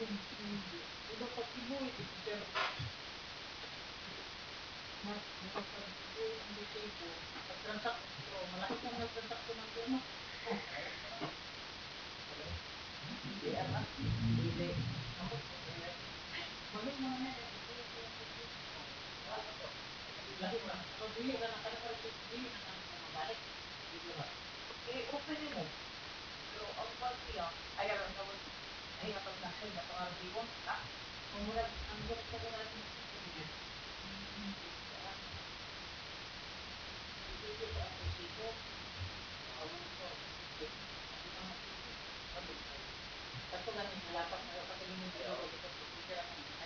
Iba pag kibuhi, pero mas pag kibuhi ang dito, pag-transact ko, malaki kong nag-transact ko ng ano. Hindi, hindi. Mali mo na lahi man. Kung dili ka na kaya dili na mabalik. Open mo. Pero ang pag-iya, ayaw ang tawag. Ayaw ang nasay na pangarap mo. Kung wala, ang gusto ko na rin. Kaso lang, lapat na kapag hindi mo